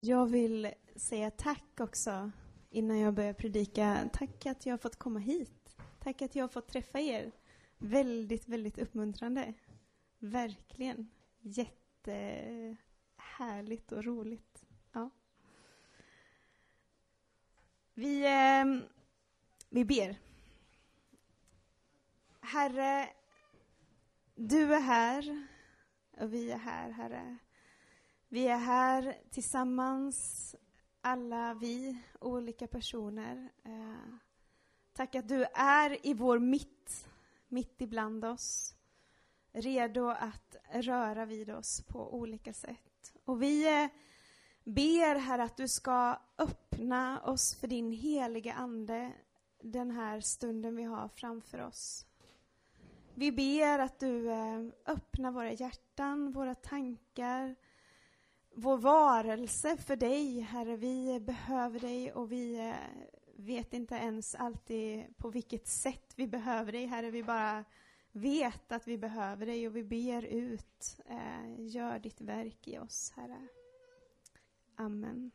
Jag vill säga tack också innan jag börjar predika. Tack att jag har fått komma hit. Tack att jag har fått träffa er. Väldigt, väldigt uppmuntrande. Verkligen. Jättehärligt och roligt. Ja. Vi ber. Herre, du är här och vi är här, Herre. Vi är här tillsammans, alla vi, olika personer. Tack att du är i vår mitt ibland oss. Redo att röra vid oss på olika sätt. Och vi ber, Herre, att du ska öppna oss för din heliga ande den här stunden vi har framför oss. Vi ber att du öppnar våra hjärtan, våra tankar, vår varelse för dig, Herre. Vi behöver dig och vi vet inte ens alltid på vilket sätt vi behöver dig, Herre. Vi bara vet att vi behöver dig och vi ber ut. Gör ditt verk i oss, Herre. Amen.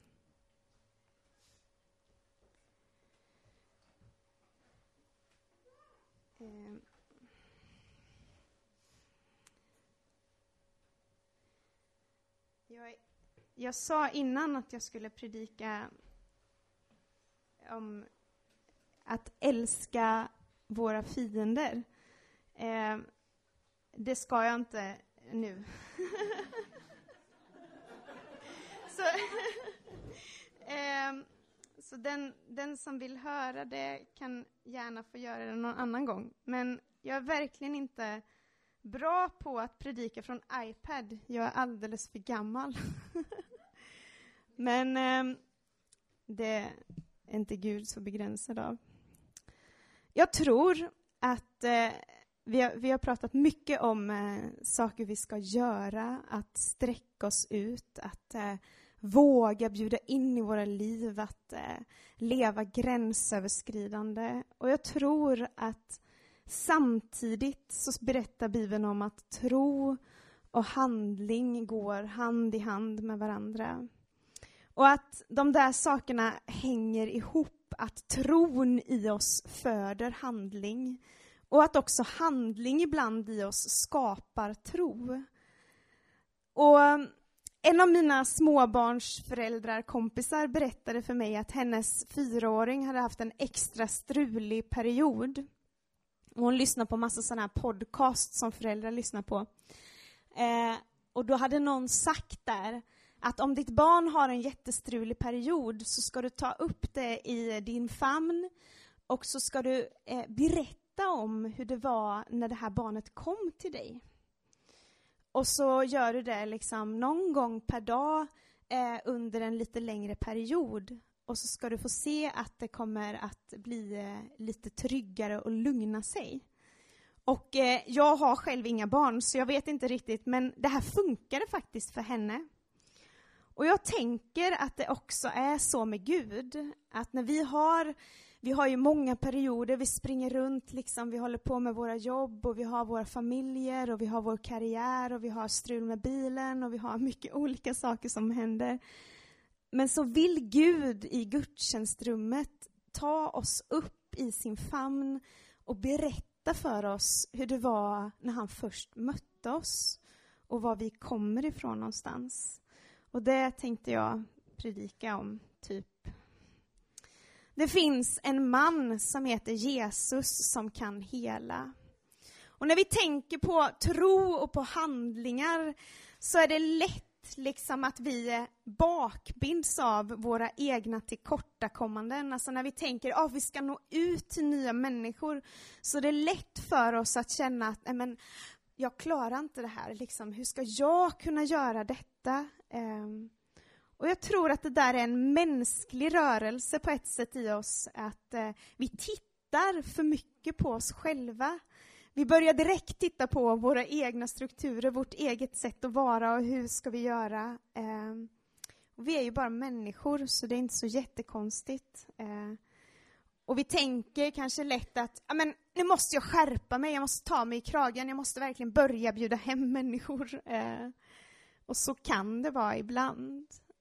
Jag sa innan att jag skulle predika om att älska våra fiender. Det ska jag inte nu. Så den som vill höra det kan gärna få göra det någon annan gång. Men jag är verkligen inte bra på att predika från iPad. Jag är alldeles för gammal. Men det är inte Gud så begränsad av. Jag tror att vi har pratat mycket om saker vi ska göra. Att sträcka oss ut. Att våga bjuda in i våra liv. Att leva gränsöverskridande. Och jag tror att samtidigt så berättar Bibeln om att tro och handling går hand i hand med varandra. Och att de där sakerna hänger ihop. Att tron i oss föder handling. Och att också handling ibland i oss skapar tro. Och en av mina småbarnsföräldrar, kompisar, berättade för mig att hennes 4-åring hade haft en extra strulig period. Och hon lyssnar på massa sådana här podcast som föräldrar lyssnar på. Och då hade någon sagt där att om ditt barn har en jättestrulig period så ska du ta upp det i din famn och så ska du berätta om hur det var när det här barnet kom till dig. Och så gör du det liksom någon gång per dag under en lite längre period. Och så ska du få se att det kommer att bli lite tryggare och lugna sig. Och jag har själv inga barn så jag vet inte riktigt. Men det här funkade faktiskt för henne. Och jag tänker att det också är så med Gud. Att när vi har ju många perioder, vi springer runt liksom. Vi håller på med våra jobb och vi har våra familjer och vi har vår karriär. Och vi har strul med bilen och vi har mycket olika saker som händer. Men så vill Gud i gudstjänstrummet ta oss upp i sin famn och berätta för oss hur det var när han först mötte oss och var vi kommer ifrån någonstans. Och det tänkte jag predika om typ. Det finns en man som heter Jesus som kan hela. Och när vi tänker på tro och på handlingar så är det lätt liksom att vi bakbinds av våra egna tillkortakommanden. Alltså när vi tänker att vi ska nå ut till nya människor så är det lätt för oss att känna att jag klarar inte det här. Liksom, hur ska jag kunna göra detta? Och jag tror att det där är en mänsklig rörelse på ett sätt i oss. Att vi tittar för mycket på oss själva. Vi börjar direkt titta på våra egna strukturer, vårt eget sätt att vara och hur ska vi göra. Vi är ju bara människor så det är inte så jättekonstigt. Och vi tänker kanske lätt att nu måste jag skärpa mig, jag måste ta mig i kragen, jag måste verkligen börja bjuda hem människor. Och så kan det vara ibland.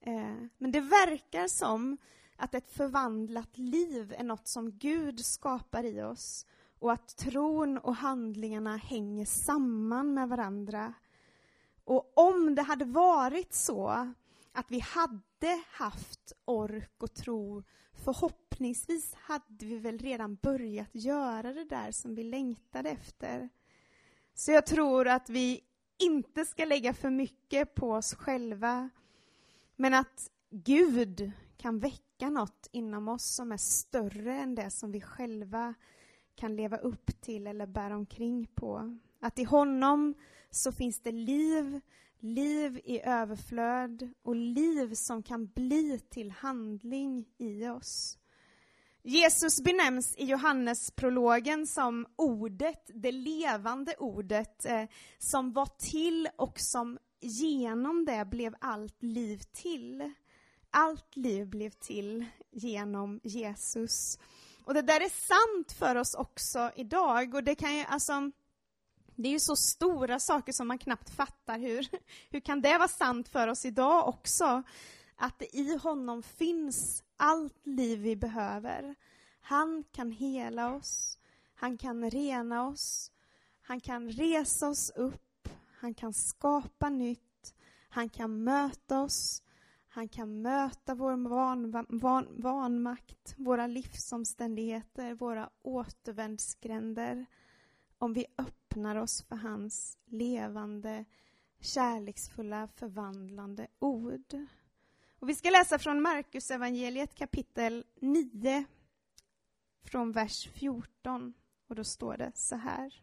Men det verkar som att ett förvandlat liv är något som Gud skapar i oss. Och att tron och handlingarna hänger samman med varandra. Och om det hade varit så att vi hade haft ork och tro, förhoppningsvis hade vi väl redan börjat göra det där som vi längtade efter. Så jag tror att vi inte ska lägga för mycket på oss själva, men att Gud kan väcka något inom oss som är större än det som vi själva kan leva upp till eller bära omkring på. Att i honom så finns det liv i överflöd och liv som kan bli till handling i oss. Jesus benämns i Johannesprologen som ordet, det levande ordet, som var till och som genom det blev allt liv till. Allt liv blev till genom Jesus. Och det där är sant för oss också idag. Och det kan ju, alltså, det är ju så stora saker som man knappt fattar. Hur kan det vara sant för oss idag också? Att det i honom finns allt liv vi behöver. Han kan hela oss. Han kan rena oss. Han kan resa oss upp. Han kan skapa nytt. Han kan möta oss. Han kan möta vår vanmakt, våra livsomständigheter, våra återvändsgränder. Om vi öppnar oss för hans levande, kärleksfulla, förvandlande ord. Och vi ska läsa från Markus evangeliet kapitel 9 från vers 14. Och då står det så här.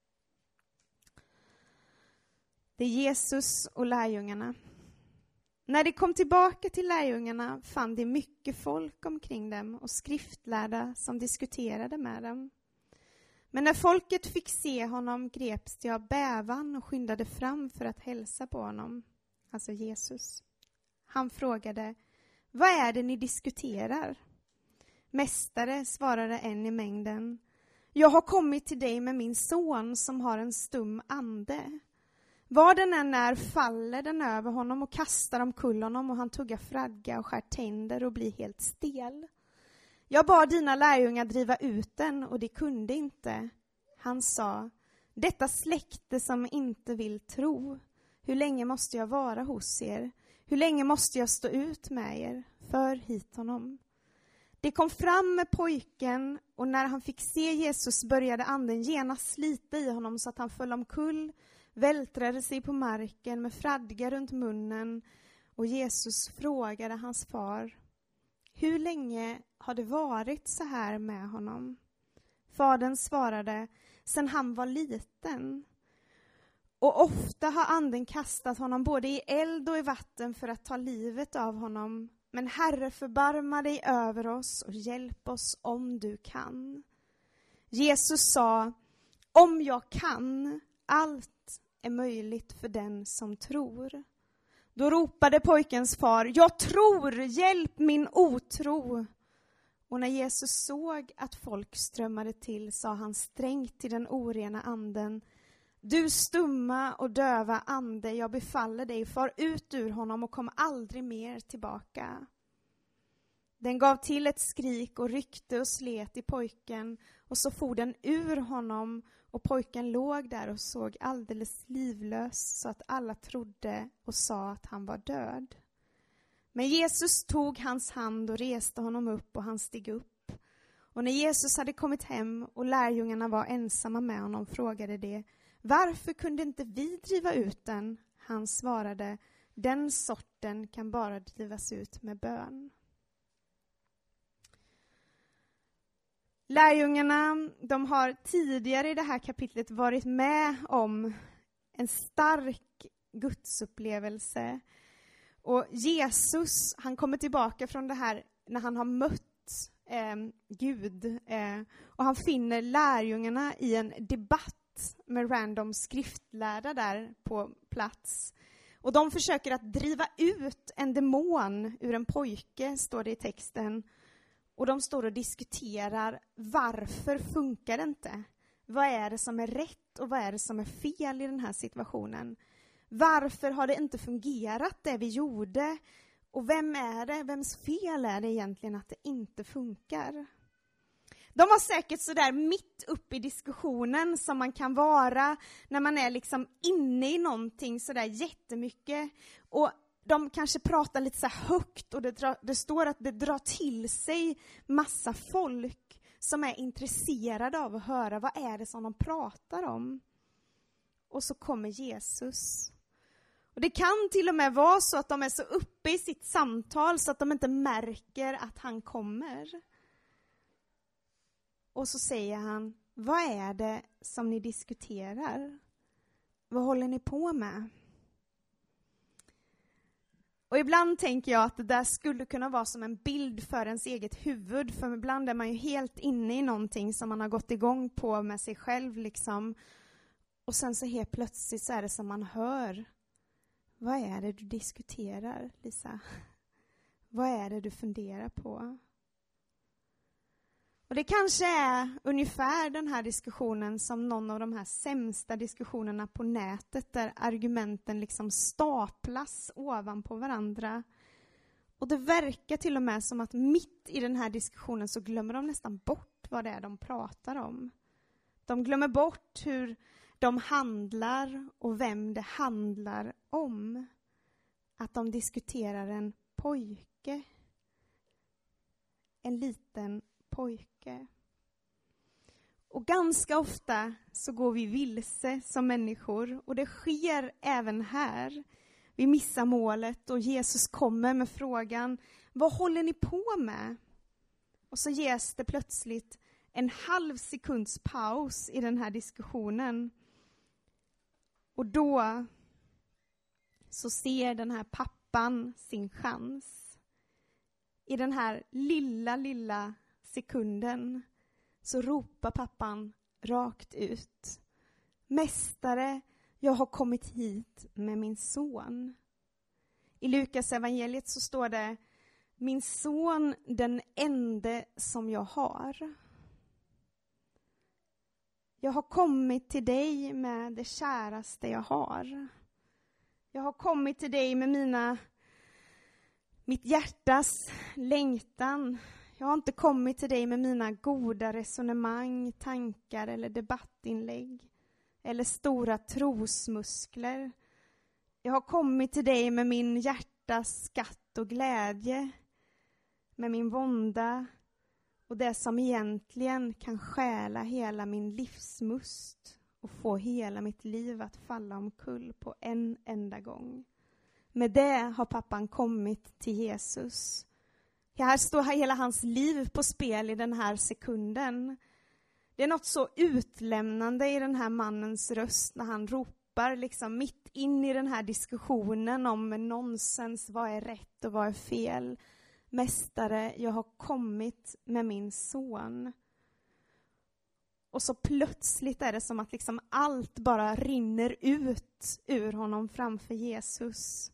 Det är Jesus och lärjungarna. När de kom tillbaka till lärjungarna fann de mycket folk omkring dem och skriftlärda som diskuterade med dem. Men när folket fick se honom greps de av bävan och skyndade fram för att hälsa på honom, alltså Jesus. Han frågade, vad är det ni diskuterar? Mästare, svarade en i mängden. Jag har kommit till dig med min son som har en stum ande. Var den än är faller den över honom och kastar omkull honom och han tuggar fradga och skär tänder och blir helt stel. Jag bad dina lärjungar driva ut den och de kunde inte. Han sa, detta släkte som inte vill tro. Hur länge måste jag vara hos er? Hur länge måste jag stå ut med er? För hit honom. De kom fram med pojken och när han fick se Jesus började anden genast slita i honom så att han föll omkull, vältrade sig på marken med fradga runt munnen och Jesus frågade hans far, hur länge har det varit så här med honom? Fadern svarade, sen han var liten. Och ofta har anden kastat honom både i eld och i vatten för att ta livet av honom. Men Herre, förbarma dig över oss och hjälp oss om du kan. Jesus sa, om jag kan, allt är möjligt för den som tror. Då ropade pojkens far, jag tror, hjälp min otro. Och när Jesus såg att folk strömmade till sa han strängt till den orena anden, du stumma och döva ande, jag befaller dig, far ut ur honom och kom aldrig mer tillbaka. Den gav till ett skrik och ryckte och slet i pojken och så for den ur honom och pojken låg där och såg alldeles livlös så att alla trodde och sa att han var död. Men Jesus tog hans hand och reste honom upp och han steg upp. Och när Jesus hade kommit hem och lärjungarna var ensamma med honom frågade de, varför kunde inte vi driva ut den? Han svarade, den sorten kan bara drivas ut med bön. Lärjungarna, de har tidigare i det här kapitlet varit med om en stark gudsupplevelse. Och Jesus, han kommer tillbaka från det här när han har mött Gud. Och han finner lärjungarna i en debatt med random skriftlärda där på plats. Och de försöker att driva ut en demon ur en pojke, står det i texten. Och de står och diskuterar, varför funkar det inte? Vad är det som är rätt och vad är det som är fel i den här situationen? Varför har det inte fungerat det vi gjorde? Och vem är det? Vems fel är det egentligen att det inte funkar? De var säkert så där mitt uppe i diskussionen som man kan vara när man är liksom inne i någonting så där jättemycket. Och de kanske pratar lite så här högt och det står att det drar till sig massa folk som är intresserade av att höra vad är det som de pratar om. Och så kommer Jesus. Och det kan till och med vara så att de är så uppe i sitt samtal så att de inte märker att han kommer. Och så säger han, vad är det som ni diskuterar? Vad håller ni på med? Och ibland tänker jag att det där skulle kunna vara som en bild för ens eget huvud. För ibland är man ju helt inne i någonting som man har gått igång på med sig själv liksom. Och sen så helt plötsligt så är det som man hör. Vad är det du diskuterar, Lisa? Vad är det du funderar på? Och det kanske är ungefär den här diskussionen som någon av de här sämsta diskussionerna på nätet där argumenten liksom staplas ovanpå varandra. Och det verkar till och med som att mitt i den här diskussionen så glömmer de nästan bort vad det är de pratar om. De glömmer bort hur de handlar och vem det handlar om. Att de diskuterar en pojke. En liten pojke. Och ganska ofta så går vi vilse som människor. Och det sker även här. Vi missar målet och Jesus kommer med frågan, vad håller ni på med? Och så ges det plötsligt en halv sekunds paus i den här diskussionen. Och då så ser den här pappan sin chans. I den här lilla sekunden så ropar pappan rakt ut. Mästare, jag har kommit hit med min son. I Lukas evangeliet så står det, min son den ende som jag har. Jag har kommit till dig med det käraste jag har. Jag har kommit till dig med mitt hjärtas längtan. Jag har inte kommit till dig med mina goda resonemang, tankar eller debattinlägg. Eller stora trosmuskler. Jag har kommit till dig med min hjärtas skatt och glädje. Med min vånda. Och det som egentligen kan stjäla hela min livsmust. Och få hela mitt liv att falla omkull på en enda gång. Med det har pappan kommit till Jesus. Här står hela hans liv på spel i den här sekunden. Det är något så utlämnande i den här mannens röst när han ropar liksom mitt in i den här diskussionen om nonsens, vad är rätt och vad är fel. Mästare, jag har kommit med min son. Och så plötsligt är det som att liksom allt bara rinner ut ur honom framför Jesus.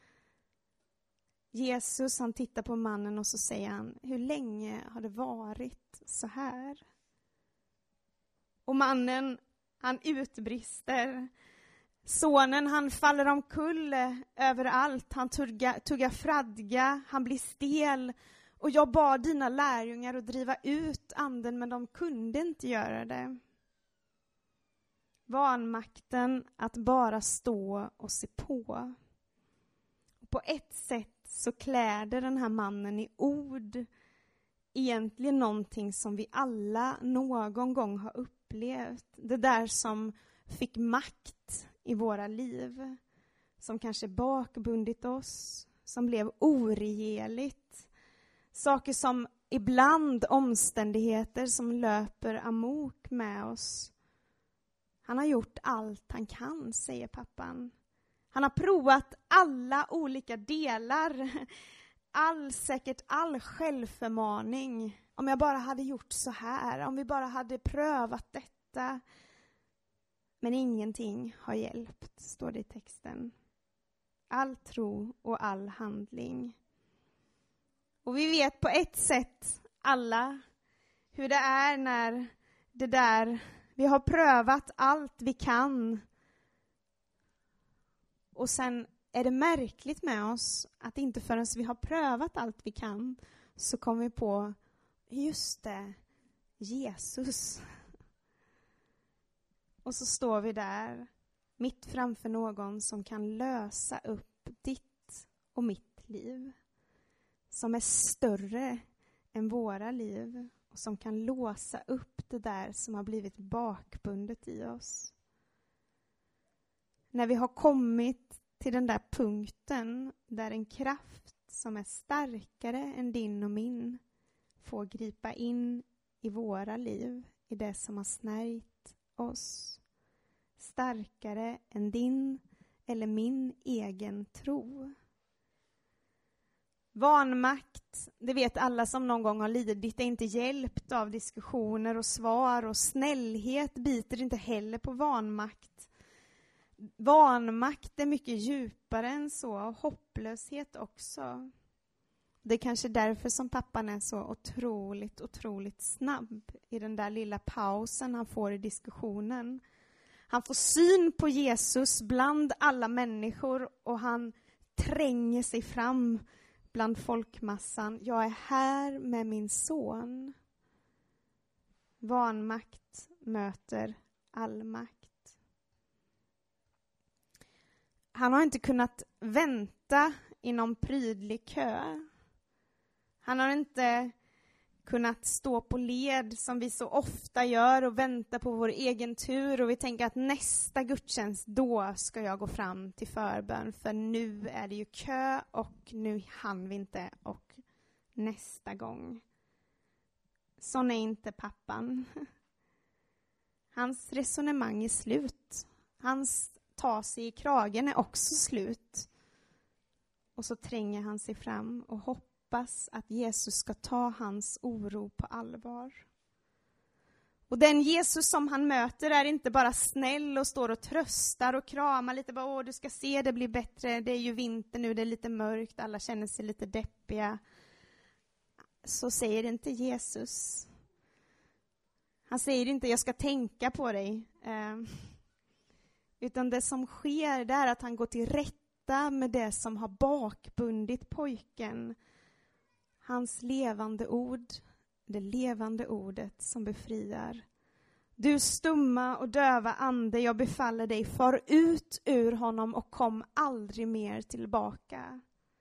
Jesus, han tittar på mannen och så säger han, hur länge har det varit så här? Och mannen, han utbrister. Sonen, han faller omkull överallt. Han tuggar fradga, han blir stel. Och jag bad dina lärjungar att driva ut anden, men de kunde inte göra det. Vanmakten att bara stå och se på. Och på ett sätt så kläder den här mannen i ord egentligen någonting som vi alla någon gång har upplevt. Det där som fick makt i våra liv. Som kanske bakbundit oss. Som blev oregerligt. Saker som ibland omständigheter som löper amok med oss. Han har gjort allt han kan, säger pappan. Han har provat alla olika delar. Säkert all självförmaning. Om jag bara hade gjort så här. Om vi bara hade prövat detta. Men ingenting har hjälpt, står det i texten. All tro och all handling. Och vi vet på ett sätt alla hur det är när det där, vi har prövat allt vi kan. Och sen är det märkligt med oss att inte förrän vi har prövat allt vi kan så kommer vi på, just det, Jesus. Och så står vi där mitt framför någon som kan lösa upp ditt och mitt liv. Som är större än våra liv och som kan låsa upp det där som har blivit bakbundet i oss. När vi har kommit till den där punkten där en kraft som är starkare än din och min får gripa in i våra liv, i det som har snärjt oss. Starkare än din eller min egen tro. Vanmakt, det vet alla som någon gång har lidit, är inte hjälpt av diskussioner och svar, och snällhet biter inte heller på vanmakt. Vanmakt är mycket djupare än så, och hopplöshet också. Det är kanske därför som pappan är så otroligt snabb i den där lilla pausen han får i diskussionen. Han får syn på Jesus bland alla människor och han tränger sig fram bland folkmassan. Jag är här med min son. Vanmakt möter allmakt. Han har inte kunnat vänta i någon prydlig kö. Han har inte kunnat stå på led som vi så ofta gör och vänta på vår egen tur, och vi tänker att nästa gudstjänst, då ska jag gå fram till förbön, för nu är det ju kö och nu hann vi inte, och nästa gång. Sån är inte pappan. Hans resonemang är slut. Hans ta sig i kragen är också slut. Och så tränger han sig fram och hoppas att Jesus ska ta hans oro på allvar. Och den Jesus som han möter är inte bara snäll och står och tröstar och kramar lite. Bara, du ska se, det blir bättre. Det är ju vinter nu, det är lite mörkt. Alla känner sig lite deppiga. Så säger inte Jesus. Han säger inte, jag ska tänka på dig. Utan det som sker, det är att han går till rätta med det som har bakbundit pojken. Hans levande ord, det levande ordet som befriar. Du stumma och döva ande, jag befaller dig, far ut ur honom och kom aldrig mer tillbaka.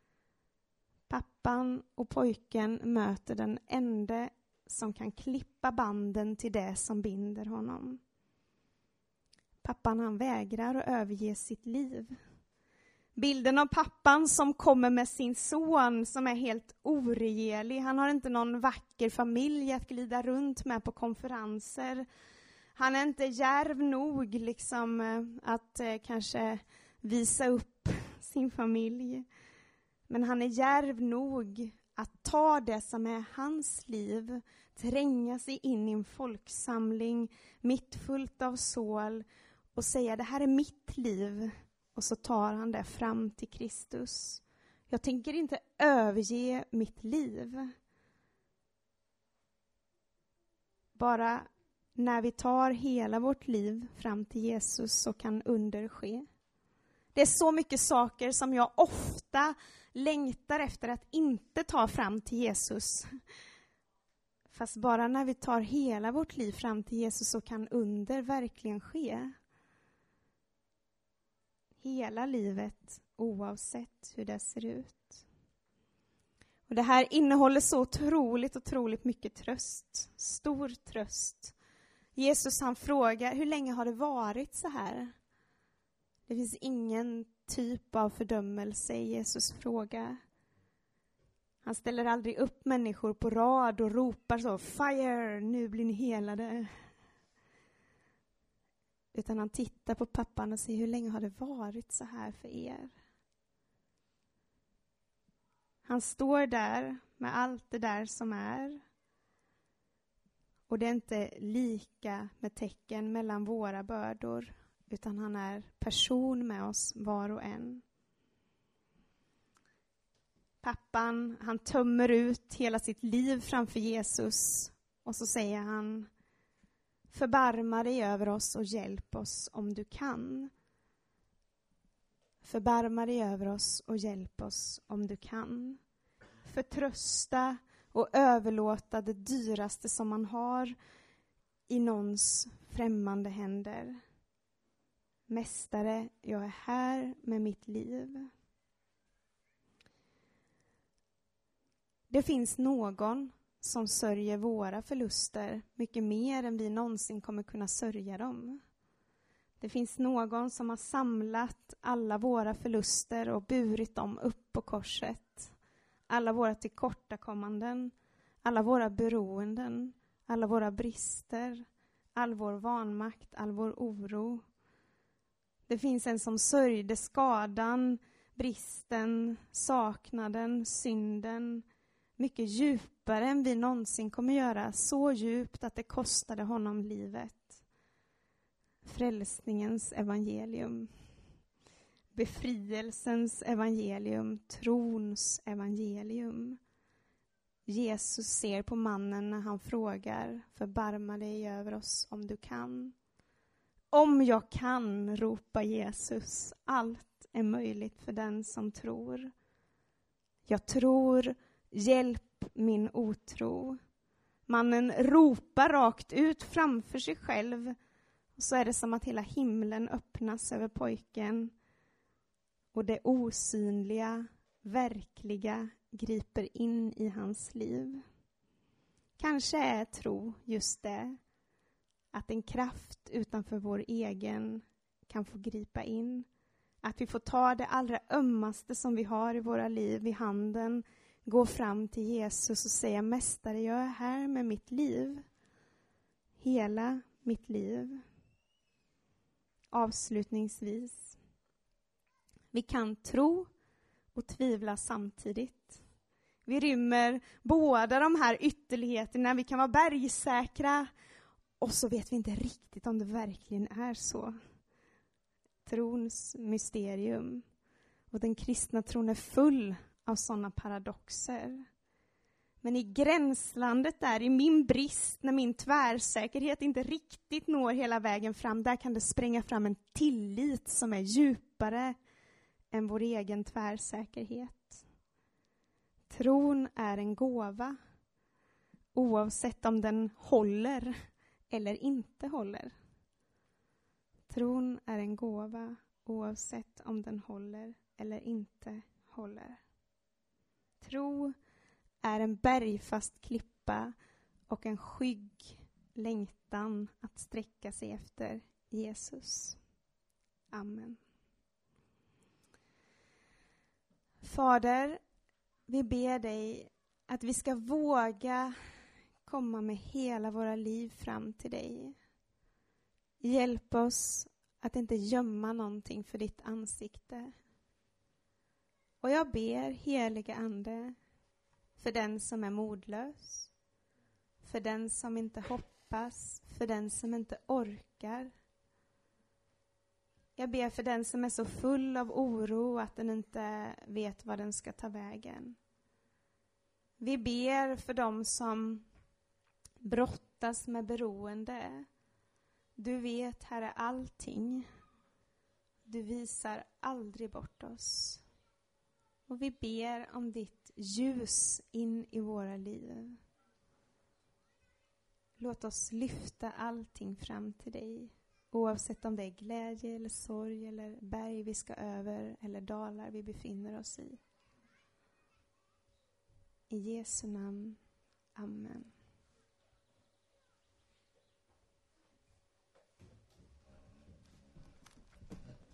Pappan och pojken möter den ende som kan klippa banden till det som binder honom. Pappan, han vägrar att överge sitt liv. Bilden av pappan som kommer med sin son som är helt oregerlig. Han har inte någon vacker familj att glida runt med på konferenser. Han är inte djärv nog liksom att kanske visa upp sin familj. Men han är djärv nog att ta det som är hans liv, tränga sig in i en folksamling mitt fullt av sål och säga, det här är mitt liv. Och så tar han det fram till Kristus. Jag tänker inte överge mitt liv. Bara när vi tar hela vårt liv fram till Jesus så kan under ske. Det är så mycket saker som jag ofta längtar efter att inte ta fram till Jesus. Fast bara när vi tar hela vårt liv fram till Jesus så kan under verkligen ske. Hela livet, oavsett hur det ser ut. Och det här innehåller så otroligt mycket tröst. Stor tröst. Jesus, han frågar, hur länge har det varit så här? Det finns ingen typ av fördömelse i Jesus fråga. Han ställer aldrig upp människor på rad och ropar så, fire, nu blir ni helade. Utan han tittar på pappan och säger, hur länge har det varit så här för er? Han står där med allt det där som är. Och det är inte lika med tecken mellan våra bördor. Utan han är person med oss var och en. Pappan, han tömmer ut hela sitt liv framför Jesus. Och så säger han, förbarma dig över oss och hjälp oss om du kan. Förbarma dig över oss och hjälp oss om du kan. Förtrösta och överlåta det dyraste som man har i någons främmande händer. Mästare, jag är här med mitt liv. Det finns någon som sörjer våra förluster mycket mer än vi någonsin kommer kunna sörja dem. Det finns någon som har samlat alla våra förluster och burit dem upp på korset. Alla våra tillkortakommanden, alla våra beroenden, alla våra brister, all vår vanmakt, all vår oro. Det finns en som sörjde skadan, bristen, saknaden, synden mycket djupare än vi någonsin kommer göra, så djupt att det kostade honom livet. Frälsningens evangelium, befrielsens evangelium, trons evangelium. Jesus ser på mannen när han frågar, förbarma dig över oss om du kan. Om jag kan, ropa Jesus, allt är möjligt för den som tror. Jag tror, hjälp min otro. Mannen ropar rakt ut framför sig själv. Och så är det som att hela himlen öppnas över pojken. Och det osynliga, verkliga griper in i hans liv. Kanske är tro just det. Att en kraft utanför vår egen kan få gripa in. Att vi får ta det allra ömmaste som vi har i våra liv i handen. Gå fram till Jesus och säga, mästare, jag är här med mitt liv. Hela mitt liv. Avslutningsvis. Vi kan tro och tvivla samtidigt. Vi rymmer båda de här ytterligheterna. Vi kan vara bergsäkra och så vet vi inte riktigt om det verkligen är så. Trons mysterium. Och den kristna tron är full av sådana paradoxer. Men i gränslandet där, i min brist, när min tvärsäkerhet inte riktigt når hela vägen fram, där kan det spränga fram en tillit som är djupare än vår egen tvärsäkerhet. Tron är en gåva, oavsett om den håller eller inte håller. Tron är en gåva, oavsett om den håller eller inte håller. Tro är en bergfast klippa och en skygg längtan att sträcka sig efter Jesus. Amen. Fader, vi ber dig att vi ska våga komma med hela våra liv fram till dig. Hjälp oss att inte gömma någonting för ditt ansikte. Och jag ber, heliga Ande, för den som är modlös, för den som inte hoppas, för den som inte orkar. Jag ber för den som är så full av oro att den inte vet vad den ska ta vägen. Vi ber för dem som brottas med beroende. Du vet, Herre, allting. Du visar aldrig bort oss. Och vi ber om ditt ljus in i våra liv. Låt oss lyfta allting fram till dig. Oavsett om det är glädje eller sorg eller berg vi ska över eller dalar vi befinner oss i. I Jesu namn. Amen.